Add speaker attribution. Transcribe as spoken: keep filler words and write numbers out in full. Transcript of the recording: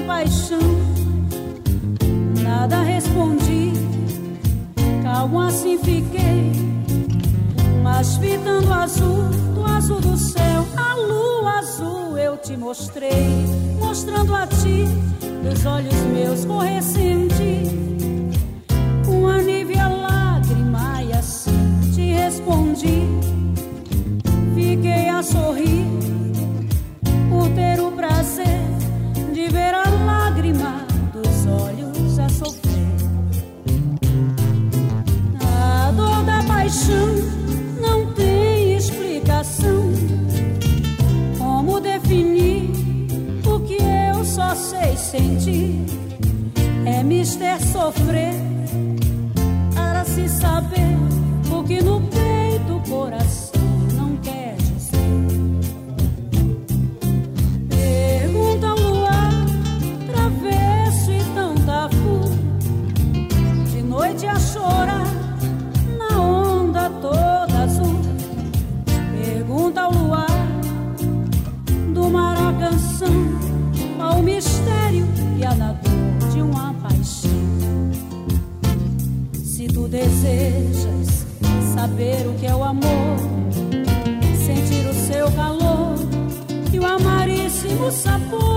Speaker 1: paixão. Nada respondi, calmo assim fiquei, mas fitando o azul, do azul do céu, a lua azul eu te mostrei, mostrando a ti, dos olhos meus vou ressentir uma nívea lágrima e assim te respondi. Fiquei a sorrir por ter o prazer de ver a lágrima dos olhos a sofrer. A dor da paixão não tem explicação. Como definir o que eu só sei sentir? É mister sofrer para se saber o que no peito o coração não quer dizer. Pergunta ao luar, travesso e tão tafu, de noite a chorar na onda toda azul. Pergunta ao luar, do mar a canção, ao mistério e a dor de uma paixão. Se tu desejas saber o que é o amor, sentir o seu calor e o amaríssimo sabor